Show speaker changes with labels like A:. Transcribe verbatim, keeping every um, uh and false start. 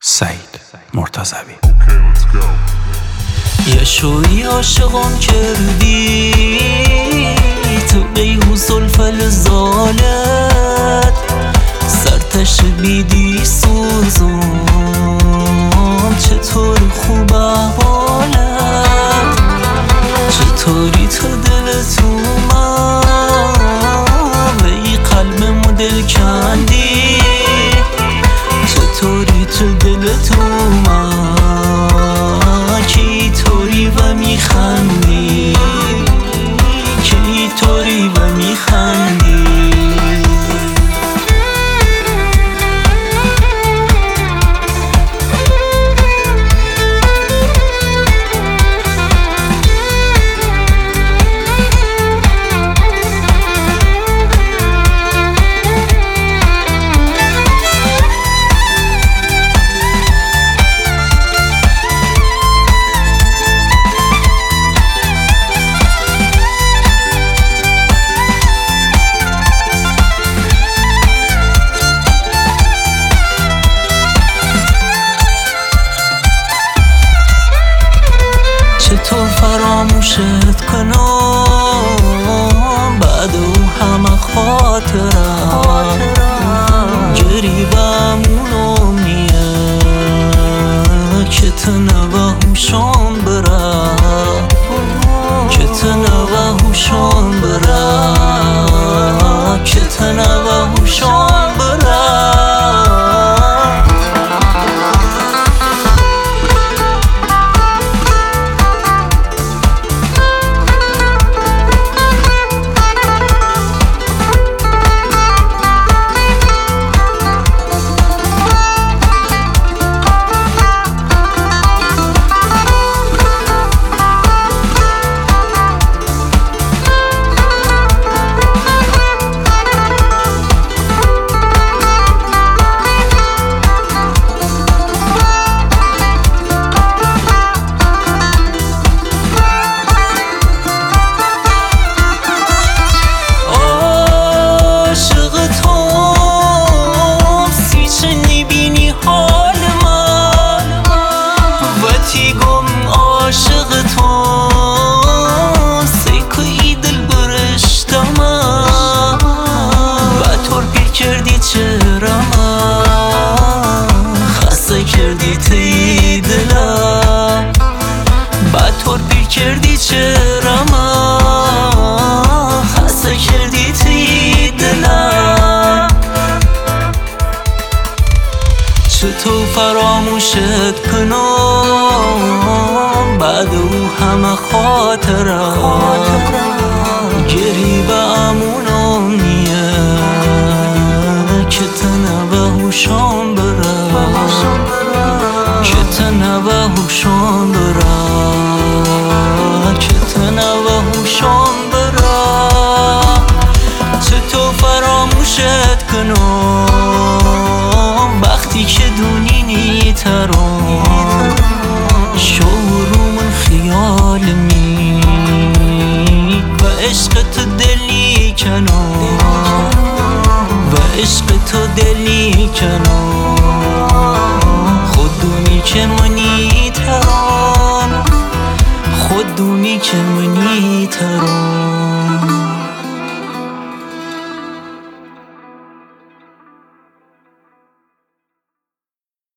A: سعید مرتضوی.
B: یه شوی عاشقم کردی تو قیوز الفلزالت، سرتش بیدی سوزم چطور خوب احوالت، چطوری تو دلت اومد و ای قلبمو دل کندی، چطوری تو دلت اومد که ای طوری و میخندی، که ای طوری و میخندی. چطور فراموشت کنم بعد او همه خاطرم، گریبمونم نیه که تو نوه هوشم برم، که تو نوه هوشم برم، که تو نوه هوشم برم. کردی چرا من خسته کردی تی دلم، بعد طور پیر کردی چرا من خسته کردی تی دلم. چطور فراموشت کنم بعد او همه خاطرم، گریبمونم نیه که تو نوه هوشم برم، که تو نوه هوشم برم، که تو نوه هوشم برم. چطور فراموشت کنم وقتی که دونی نیترم، شعورمون خیال می و عشق تو دلی کنم، و عشق تو دلی کنم، خود دونی که